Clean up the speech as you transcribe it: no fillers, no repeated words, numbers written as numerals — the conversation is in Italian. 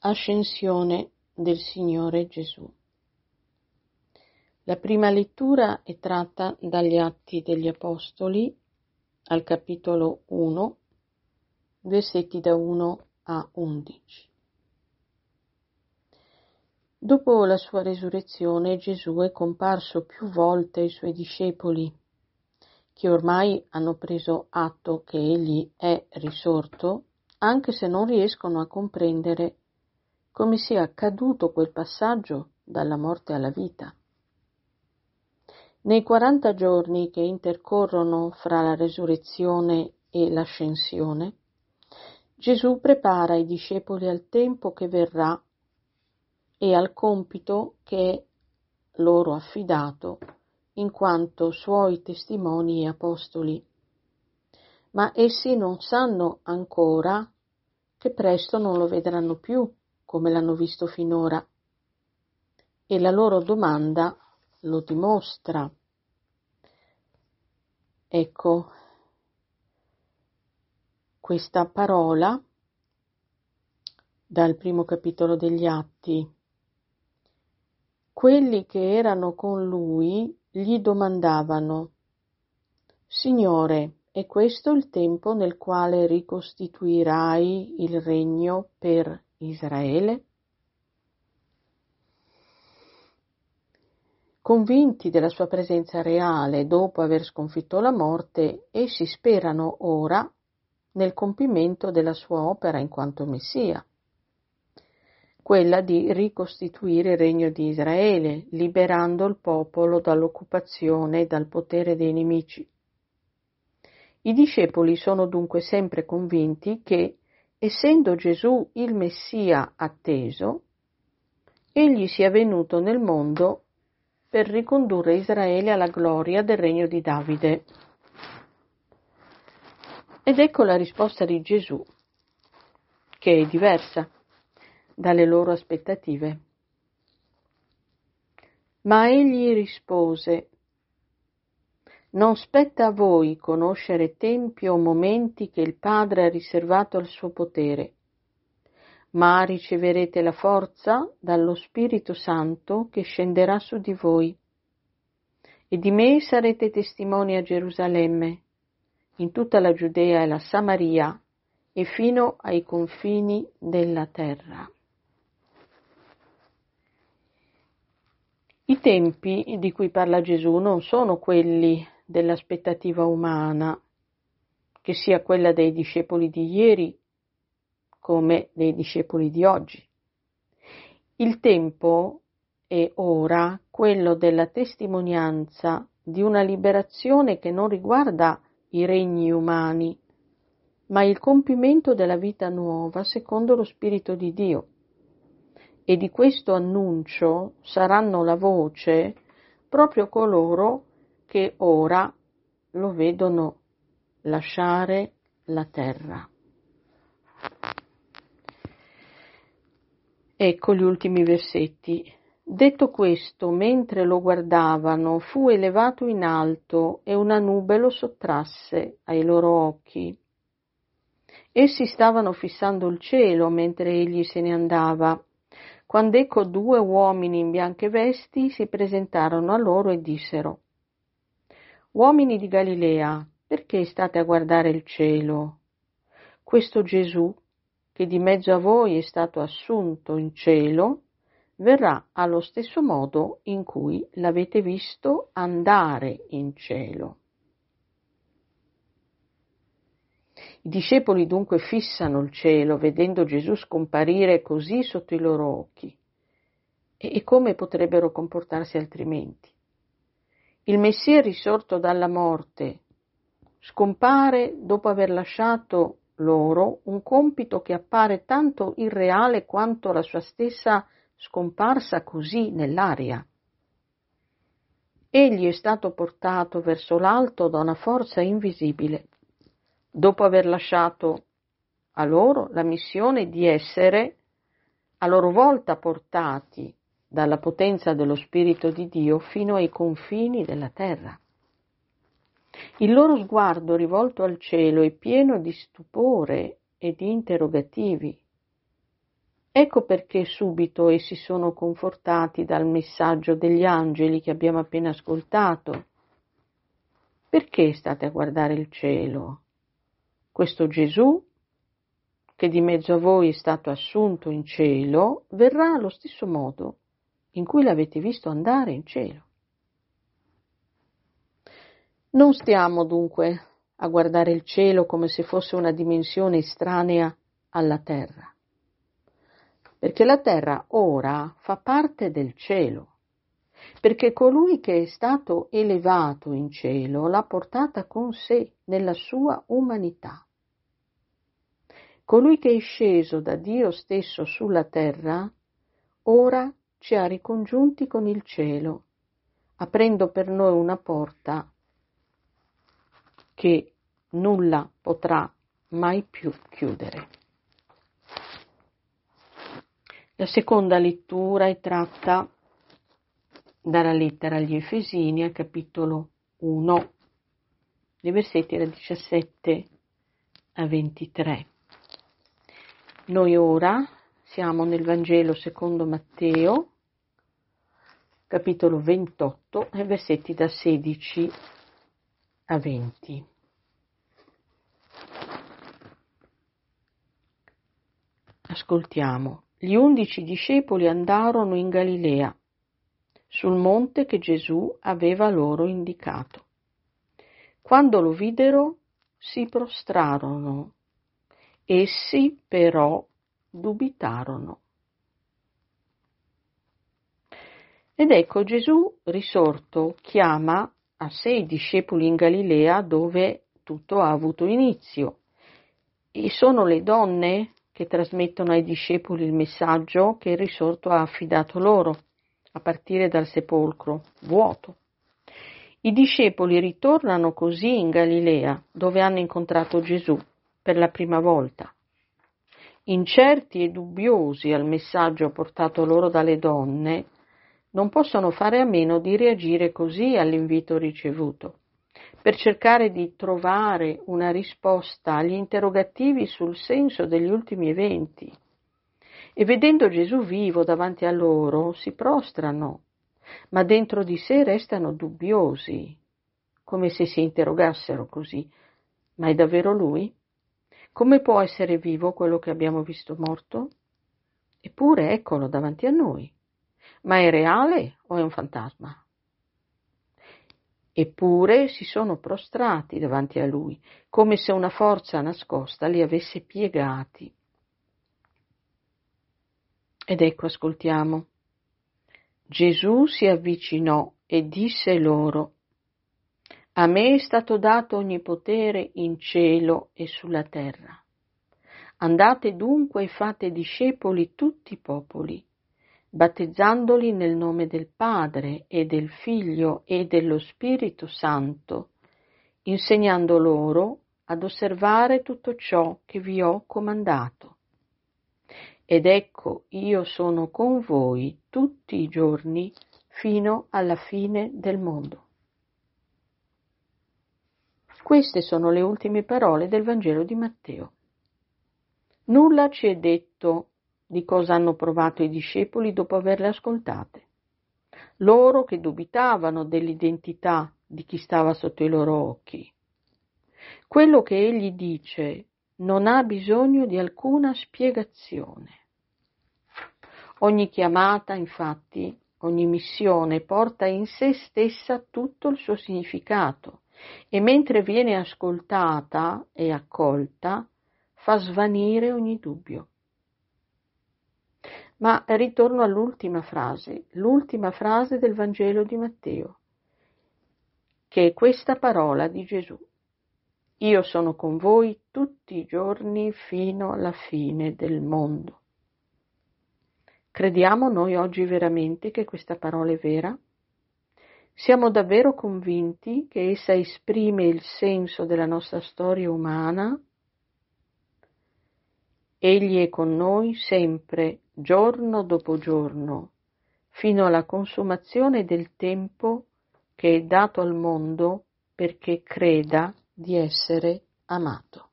Ascensione del Signore Gesù. La prima lettura è tratta dagli Atti degli Apostoli al capitolo 1, versetti da 1 a 11. Dopo la sua resurrezione Gesù è comparso più volte ai suoi discepoli, che ormai hanno preso atto che egli è risorto, anche se non riescono a comprendere come sia accaduto quel passaggio dalla morte alla vita. Nei 40 giorni che intercorrono fra la resurrezione e l'ascensione, Gesù prepara i discepoli al tempo che verrà e al compito che è loro affidato in quanto suoi testimoni e apostoli. Ma essi non sanno ancora che presto non lo vedranno più come l'hanno visto finora, e la loro domanda lo dimostra. Ecco, questa parola dal primo capitolo degli Atti. Quelli che erano con lui gli domandavano: Signore, è questo il tempo nel quale ricostituirai il regno per Israele? Convinti della sua presenza reale dopo aver sconfitto la morte, essi sperano ora nel compimento della sua opera in quanto Messia, quella di ricostituire il regno di Israele, liberando il popolo dall'occupazione e dal potere dei nemici. I discepoli sono dunque sempre convinti che, essendo Gesù il Messia atteso, egli sia venuto nel mondo per ricondurre Israele alla gloria del regno di Davide. Ed ecco la risposta di Gesù, che è diversa dalle loro aspettative. Ma egli rispose: non spetta a voi conoscere tempi o momenti che il Padre ha riservato al suo potere, ma riceverete la forza dallo Spirito Santo che scenderà su di voi. E di me sarete testimoni a Gerusalemme, in tutta la Giudea e la Samaria e fino ai confini della terra. I tempi di cui parla Gesù non sono quelli dell'aspettativa umana, che sia quella dei discepoli di ieri come dei discepoli di oggi. Il tempo è ora quello della testimonianza di una liberazione che non riguarda i regni umani, ma il compimento della vita nuova secondo lo Spirito di Dio. E di questo annuncio saranno la voce proprio coloro che ora lo vedono lasciare la terra. Ecco gli ultimi versetti. Detto questo, mentre lo guardavano, fu elevato in alto e una nube lo sottrasse ai loro occhi. Essi stavano fissando il cielo mentre egli se ne andava, quando ecco 2 uomini in bianche vesti si presentarono a loro e dissero: Uomini di Galilea, perché state a guardare il cielo? Questo Gesù, che di mezzo a voi è stato assunto in cielo, verrà allo stesso modo in cui l'avete visto andare in cielo. I discepoli dunque fissano il cielo, vedendo Gesù scomparire così sotto i loro occhi. E come potrebbero comportarsi altrimenti? Il Messia risorto dalla morte scompare dopo aver lasciato loro un compito che appare tanto irreale quanto la sua stessa scomparsa così nell'aria. Egli è stato portato verso l'alto da una forza invisibile, dopo aver lasciato a loro la missione di essere a loro volta portati dalla potenza dello Spirito di Dio fino ai confini della terra. Il loro sguardo rivolto al cielo è pieno di stupore e di interrogativi. Ecco perché subito essi sono confortati dal messaggio degli angeli che abbiamo appena ascoltato. Perché state a guardare il cielo? Questo Gesù, che di mezzo a voi è stato assunto in cielo, verrà allo stesso modo in cui l'avete visto andare in cielo. Non stiamo dunque a guardare il cielo come se fosse una dimensione estranea alla terra, perché la terra ora fa parte del cielo, perché colui che è stato elevato in cielo l'ha portata con sé nella sua umanità. Colui che è sceso da Dio stesso sulla terra, ora ci ha ricongiunti con il cielo, aprendo per noi una porta che nulla potrà mai più chiudere. La seconda lettura è tratta dalla lettera agli Efesini, al capitolo 1, dei versetti da 17 a 23. Noi ora siamo nel Vangelo secondo Matteo, capitolo 28, versetti da 16 a 20. Ascoltiamo. Gli 11 discepoli andarono in Galilea, sul monte che Gesù aveva loro indicato. Quando lo videro, si prostrarono. Essi però dubitarono. Ed ecco Gesù risorto chiama a sé i discepoli in Galilea dove tutto ha avuto inizio. E sono le donne che trasmettono ai discepoli il messaggio che il risorto ha affidato loro, a partire dal sepolcro vuoto. I discepoli ritornano così in Galilea, dove hanno incontrato Gesù per la prima volta. Incerti e dubbiosi al messaggio portato loro dalle donne, non possono fare a meno di reagire così all'invito ricevuto, per cercare di trovare una risposta agli interrogativi sul senso degli ultimi eventi. E vedendo Gesù vivo davanti a loro, si prostrano, ma dentro di sé restano dubbiosi, come se si interrogassero così: ma è davvero Lui? Come può essere vivo quello che abbiamo visto morto? Eppure eccolo davanti a noi. Ma è reale o è un fantasma? Eppure si sono prostrati davanti a Lui, come se una forza nascosta li avesse piegati. Ed ecco, ascoltiamo. Gesù si avvicinò e disse loro: A me è stato dato ogni potere in cielo e sulla terra. Andate dunque e fate discepoli tutti i popoli, battezzandoli nel nome del Padre e del Figlio e dello Spirito Santo, insegnando loro ad osservare tutto ciò che vi ho comandato. Ed ecco, io sono con voi tutti i giorni fino alla fine del mondo. Queste sono le ultime parole del Vangelo di Matteo. Nulla ci è detto di cosa hanno provato i discepoli dopo averle ascoltate. Loro che dubitavano dell'identità di chi stava sotto i loro occhi. Quello che egli dice non ha bisogno di alcuna spiegazione. Ogni chiamata, infatti, ogni missione porta in sé stessa tutto il suo significato e mentre viene ascoltata e accolta fa svanire ogni dubbio. Ma ritorno all'ultima frase del Vangelo di Matteo, che è questa parola di Gesù. Io sono con voi tutti i giorni fino alla fine del mondo. Crediamo noi oggi veramente che questa parola è vera? Siamo davvero convinti che essa esprime il senso della nostra storia umana? Egli è con noi sempre, giorno dopo giorno, fino alla consumazione del tempo che è dato al mondo perché creda di essere amato.